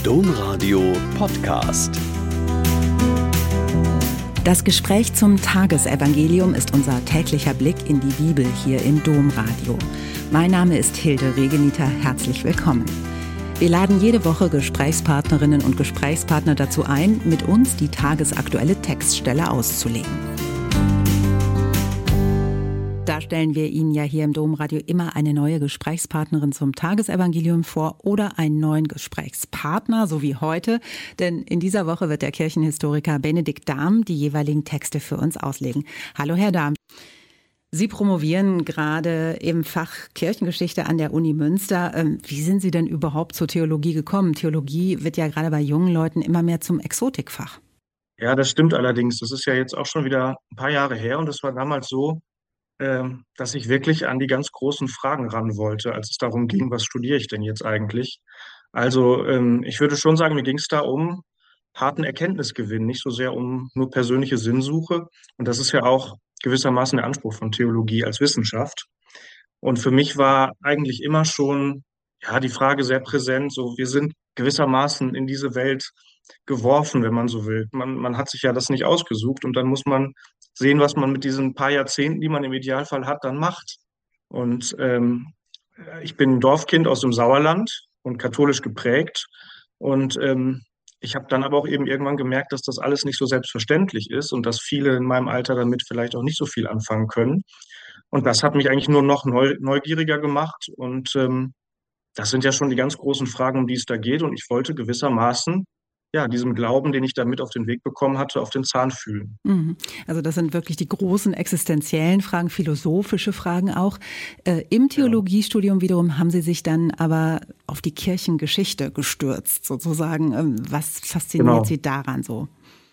Domradio Podcast. Das Gespräch zum Tagesevangelium ist unser täglicher Blick in die Bibel hier im Domradio. Mein Name ist Hilde Regeniter, herzlich willkommen. Wir laden jede Woche Gesprächspartnerinnen und Gesprächspartner dazu ein, mit uns die tagesaktuelle Textstelle auszulegen. Da stellen wir Ihnen ja hier im Domradio immer eine neue Gesprächspartnerin zum Tagesevangelium vor oder einen neuen Gesprächspartner, so wie heute. Denn in dieser Woche wird der Kirchenhistoriker Benedikt Dahm die jeweiligen Texte für uns auslegen. Hallo, Herr Dahm. Sie promovieren gerade im Fach Kirchengeschichte an der Uni Münster. Wie sind Sie denn überhaupt zur Theologie gekommen? Theologie wird ja gerade bei jungen Leuten immer mehr zum Exotikfach. Ja, das stimmt allerdings. Das ist ja jetzt auch schon wieder ein paar Jahre her und es war damals so, dass ich wirklich an die ganz großen Fragen ran wollte, als es darum ging, was studiere ich denn jetzt eigentlich? Also ich würde schon sagen, mir ging es da um harten Erkenntnisgewinn, nicht so sehr um nur persönliche Sinnsuche. Und das ist ja auch gewissermaßen der Anspruch von Theologie als Wissenschaft. Und für mich war eigentlich immer schon ja die Frage sehr präsent, so wir sind gewissermaßen in diese Welt geworfen, wenn man so will. Man hat sich ja das nicht ausgesucht und dann muss man sehen, was man mit diesen paar Jahrzehnten, die man im Idealfall hat, dann macht. Und ich bin ein Dorfkind aus dem Sauerland und katholisch geprägt. Und ich habe dann aber auch eben irgendwann gemerkt, dass das alles nicht so selbstverständlich ist und dass viele in meinem Alter damit vielleicht auch nicht so viel anfangen können. Und das hat mich eigentlich nur noch neugieriger gemacht. Und das sind ja schon die ganz großen Fragen, um die es da geht. Und ich wollte gewissermaßen ja, diesem Glauben, den ich da mit auf den Weg bekommen hatte, auf den Zahn fühlen. Also das sind wirklich die großen existenziellen Fragen, philosophische Fragen auch. Im Theologiestudium wiederum haben Sie sich dann aber auf die Kirchengeschichte gestürzt, sozusagen. Was fasziniert Sie daran so?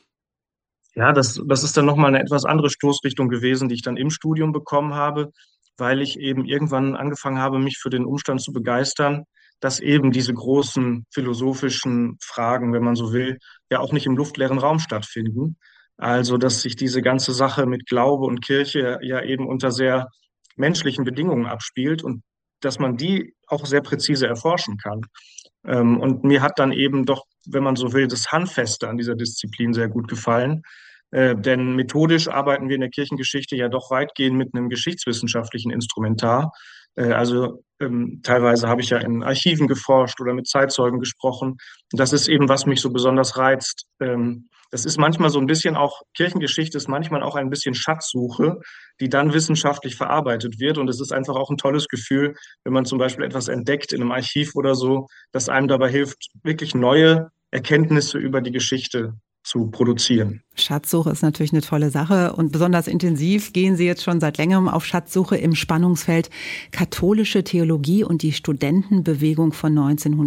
Ja, das ist dann nochmal eine etwas andere Stoßrichtung gewesen, die ich dann im Studium bekommen habe, weil ich eben irgendwann angefangen habe, mich für den Umstand zu begeistern, dass eben diese großen philosophischen Fragen, wenn man so will, ja auch nicht im luftleeren Raum stattfinden. Also, dass sich diese ganze Sache mit Glaube und Kirche ja eben unter sehr menschlichen Bedingungen abspielt und dass man die auch sehr präzise erforschen kann. Und mir hat dann eben doch, wenn man so will, das Handfeste an dieser Disziplin sehr gut gefallen. Denn methodisch arbeiten wir in der Kirchengeschichte ja doch weitgehend mit einem geschichtswissenschaftlichen Instrumentar. Also teilweise habe ich ja in Archiven geforscht oder mit Zeitzeugen gesprochen. Das ist eben, was mich so besonders reizt. Das ist manchmal so ein bisschen auch, Kirchengeschichte ist manchmal auch ein bisschen Schatzsuche, die dann wissenschaftlich verarbeitet wird. Und es ist einfach auch ein tolles Gefühl, wenn man zum Beispiel etwas entdeckt in einem Archiv oder so, das einem dabei hilft, wirklich neue Erkenntnisse über die Geschichte zu produzieren. Schatzsuche ist natürlich eine tolle Sache und besonders intensiv gehen Sie jetzt schon seit längerem auf Schatzsuche im Spannungsfeld katholische Theologie und die Studentenbewegung von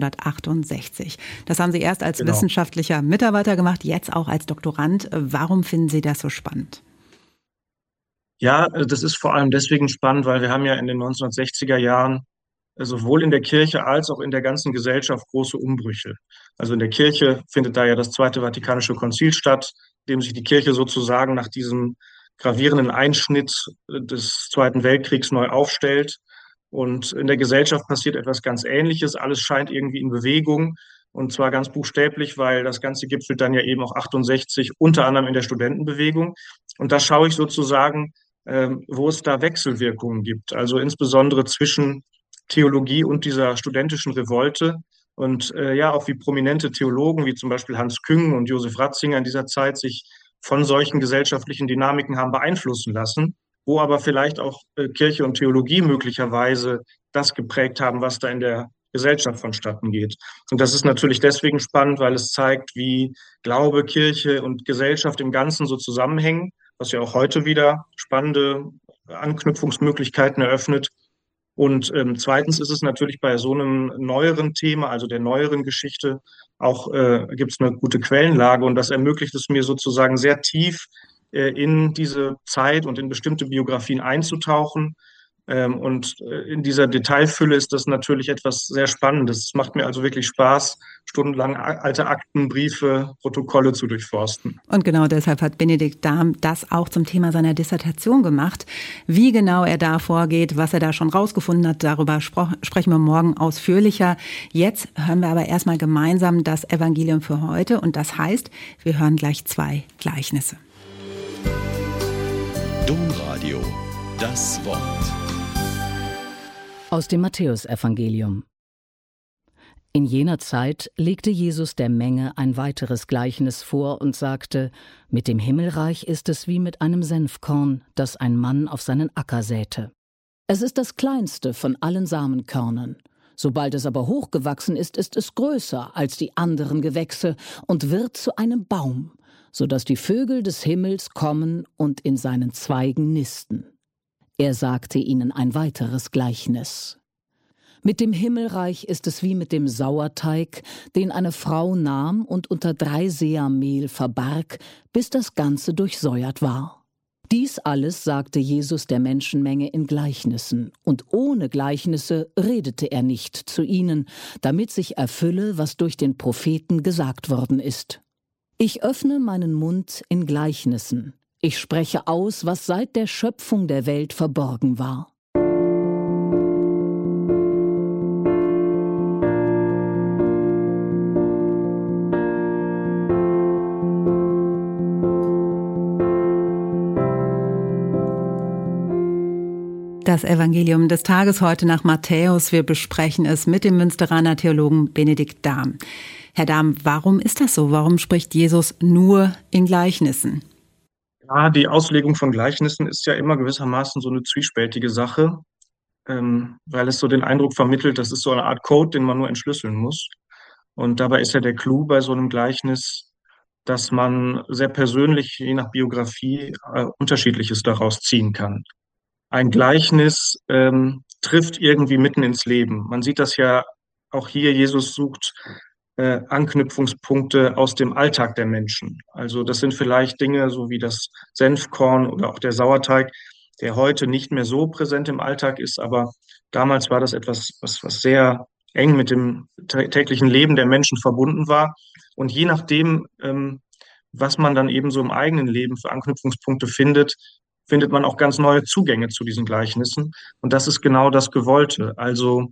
1968. Das haben Sie erst als wissenschaftlicher Mitarbeiter gemacht, jetzt auch als Doktorand. Warum finden Sie das so spannend? Ja, das ist vor allem deswegen spannend, weil wir haben ja in den 1960er Jahren sowohl in der Kirche als auch in der ganzen Gesellschaft große Umbrüche. Also in der Kirche findet da ja das Zweite Vatikanische Konzil statt, in dem sich die Kirche sozusagen nach diesem gravierenden Einschnitt des Zweiten Weltkriegs neu aufstellt. Und in der Gesellschaft passiert etwas ganz Ähnliches. Alles scheint irgendwie in Bewegung. Und zwar ganz buchstäblich, weil das Ganze gipfelt dann ja eben auch 68 unter anderem in der Studentenbewegung. Und da schaue ich sozusagen, wo es da Wechselwirkungen gibt. Also insbesondere zwischen Theologie und dieser studentischen Revolte und ja, auch wie prominente Theologen, wie zum Beispiel Hans Küng und Josef Ratzinger in dieser Zeit sich von solchen gesellschaftlichen Dynamiken haben beeinflussen lassen, wo aber vielleicht auch Kirche und Theologie möglicherweise das geprägt haben, was da in der Gesellschaft vonstatten geht. Und das ist natürlich deswegen spannend, weil es zeigt, wie Glaube, Kirche und Gesellschaft im Ganzen so zusammenhängen, was ja auch heute wieder spannende Anknüpfungsmöglichkeiten eröffnet. Und zweitens ist es natürlich bei so einem neueren Thema, also der neueren Geschichte, auch gibt es eine gute Quellenlage und das ermöglicht es mir sozusagen sehr tief in diese Zeit und in bestimmte Biografien einzutauchen Und in dieser Detailfülle ist das natürlich etwas sehr Spannendes. Es macht mir also wirklich Spaß, stundenlang alte Akten, Briefe, Protokolle zu durchforsten. Und genau deshalb hat Benedikt Dahm das auch zum Thema seiner Dissertation gemacht. Wie genau er da vorgeht, was er da schon rausgefunden hat, darüber sprechen wir morgen ausführlicher. Jetzt hören wir aber erstmal gemeinsam das Evangelium für heute. Und das heißt, wir hören gleich 2 Gleichnisse. Domradio, das Wort. Aus dem Matthäusevangelium. In jener Zeit legte Jesus der Menge ein weiteres Gleichnis vor und sagte: Mit dem Himmelreich ist es wie mit einem Senfkorn, das ein Mann auf seinen Acker säte. Es ist das kleinste von allen Samenkörnern. Sobald es aber hochgewachsen ist es größer als die anderen Gewächse und wird zu einem Baum, so dass die Vögel des Himmels kommen und in seinen Zweigen nisten. Er sagte ihnen ein weiteres Gleichnis. Mit dem Himmelreich ist es wie mit dem Sauerteig, den eine Frau nahm und unter 3 Seer Mehl verbarg, bis das Ganze durchsäuert war. Dies alles sagte Jesus der Menschenmenge in Gleichnissen, und ohne Gleichnisse redete er nicht zu ihnen, damit sich erfülle, was durch den Propheten gesagt worden ist. Ich öffne meinen Mund in Gleichnissen. Ich spreche aus, was seit der Schöpfung der Welt verborgen war. Das Evangelium des Tages heute nach Matthäus. Wir besprechen es mit dem Münsteraner Theologen Benedikt Dahm. Herr Dahm, warum ist das so? Warum spricht Jesus nur in Gleichnissen? Ja, die Auslegung von Gleichnissen ist ja immer gewissermaßen so eine zwiespältige Sache, weil es so den Eindruck vermittelt, das ist so eine Art Code, den man nur entschlüsseln muss. Und dabei ist ja der Clou bei so einem Gleichnis, dass man sehr persönlich, je nach Biografie, Unterschiedliches daraus ziehen kann. Ein Gleichnis trifft irgendwie mitten ins Leben. Man sieht das ja auch hier, Jesus sucht Anknüpfungspunkte aus dem Alltag der Menschen. Also das sind vielleicht Dinge so wie das Senfkorn oder auch der Sauerteig, der heute nicht mehr so präsent im Alltag ist, aber damals war das etwas, was sehr eng mit dem täglichen Leben der Menschen verbunden war. Und je nachdem, was man dann eben so im eigenen Leben für Anknüpfungspunkte findet, findet man auch ganz neue Zugänge zu diesen Gleichnissen. Und das ist genau das Gewollte. Also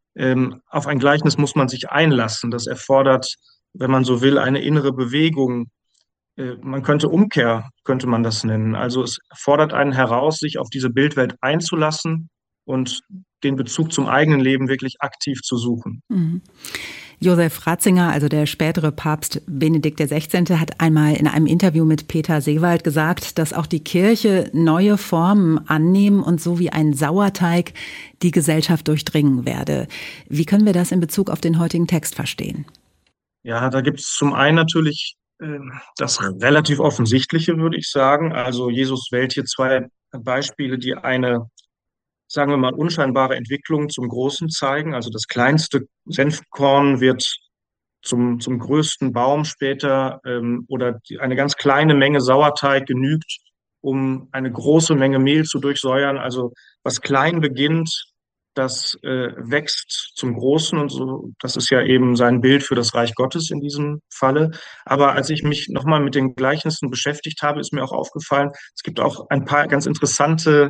auf ein Gleichnis muss man sich einlassen. Das erfordert, wenn man so will, eine innere Bewegung. Man könnte Umkehr, könnte man das nennen. Also es fordert einen heraus, sich auf diese Bildwelt einzulassen und den Bezug zum eigenen Leben wirklich aktiv zu suchen. Mhm. Josef Ratzinger, also der spätere Papst Benedikt XVI., hat einmal in einem Interview mit Peter Seewald gesagt, dass auch die Kirche neue Formen annehmen und so wie ein Sauerteig die Gesellschaft durchdringen werde. Wie können wir das in Bezug auf den heutigen Text verstehen? Ja, da gibt es zum einen natürlich das relativ Offensichtliche, würde ich sagen. Also Jesus wählt hier 2 Beispiele, die eine, sagen wir mal, unscheinbare Entwicklung zum Großen zeigen. Also das kleinste Senfkorn wird zum größten Baum später, oder eine ganz kleine Menge Sauerteig genügt, um eine große Menge Mehl zu durchsäuern. Also was klein beginnt, das wächst zum Großen und so. Das ist ja eben sein Bild für das Reich Gottes in diesem Falle. Aber als ich mich nochmal mit den Gleichnissen beschäftigt habe, ist mir auch aufgefallen, es gibt auch ein paar ganz interessante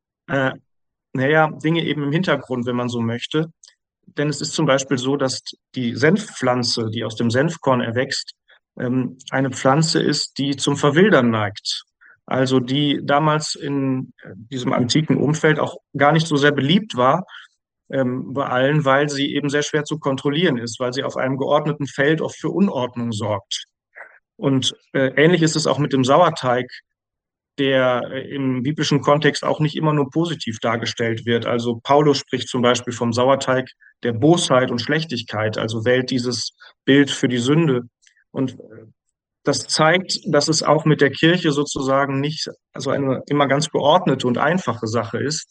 Dinge eben im Hintergrund, wenn man so möchte. Denn es ist zum Beispiel so, dass die Senfpflanze, die aus dem Senfkorn erwächst, eine Pflanze ist, die zum Verwildern neigt. Also die damals in diesem antiken Umfeld auch gar nicht so sehr beliebt war bei allen, weil sie eben sehr schwer zu kontrollieren ist, weil sie auf einem geordneten Feld oft für Unordnung sorgt. Und ähnlich ist es auch mit dem Sauerteig, der im biblischen Kontext auch nicht immer nur positiv dargestellt wird. Also Paulus spricht zum Beispiel vom Sauerteig der Bosheit und Schlechtigkeit, also wählt dieses Bild für die Sünde. Und das zeigt, dass es auch mit der Kirche sozusagen nicht also eine immer ganz geordnete und einfache Sache ist.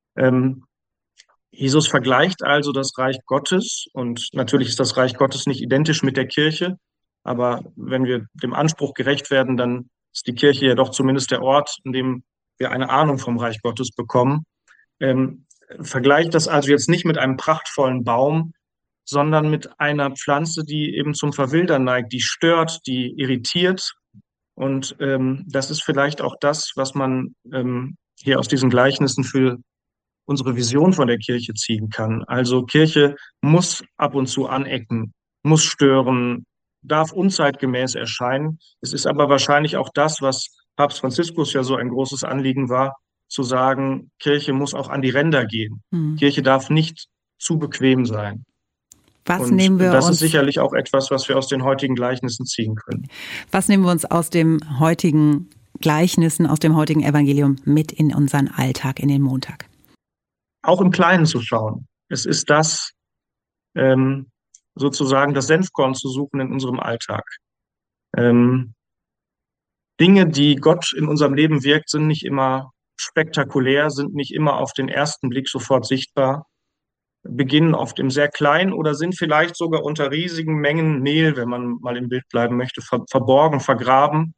Jesus vergleicht also das Reich Gottes, und natürlich ist das Reich Gottes nicht identisch mit der Kirche, aber wenn wir dem Anspruch gerecht werden, dann ist die Kirche ja doch zumindest der Ort, in dem wir eine Ahnung vom Reich Gottes bekommen. Vergleicht das also jetzt nicht mit einem prachtvollen Baum, sondern mit einer Pflanze, die eben zum Verwildern neigt, die stört, die irritiert. Und das ist vielleicht auch das, was man hier aus diesen Gleichnissen für unsere Vision von der Kirche ziehen kann. Also Kirche muss ab und zu anecken, muss stören, darf unzeitgemäß erscheinen. Es ist aber wahrscheinlich auch das, was Papst Franziskus ja so ein großes Anliegen war, zu sagen, Kirche muss auch an die Ränder gehen. Kirche darf nicht zu bequem sein. Das ist sicherlich auch etwas, was wir aus den heutigen Gleichnissen ziehen können. Was nehmen wir uns aus den heutigen Gleichnissen, aus dem heutigen Evangelium mit in unseren Alltag, in den Montag? Auch im Kleinen zu schauen. Es ist das, sozusagen das Senfkorn zu suchen in unserem Alltag. Dinge, die Gott in unserem Leben wirkt, sind nicht immer spektakulär, sind nicht immer auf den ersten Blick sofort sichtbar, beginnen oft im sehr Kleinen oder sind vielleicht sogar unter riesigen Mengen Mehl, wenn man mal im Bild bleiben möchte, verborgen, vergraben.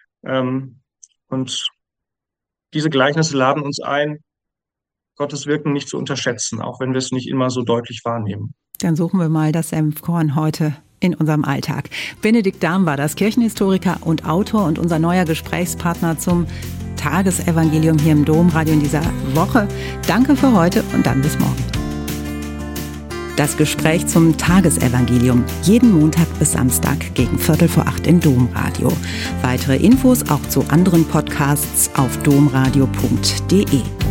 Und diese Gleichnisse laden uns ein, Gottes Wirken nicht zu unterschätzen, auch wenn wir es nicht immer so deutlich wahrnehmen. Dann suchen wir mal das Senfkorn heute in unserem Alltag. Benedikt Dahm war das, Kirchenhistoriker und Autor und unser neuer Gesprächspartner zum Tagesevangelium hier im Domradio in dieser Woche. Danke für heute und dann bis morgen. Das Gespräch zum Tagesevangelium, jeden Montag bis Samstag gegen 7:15 im Domradio. Weitere Infos auch zu anderen Podcasts auf domradio.de.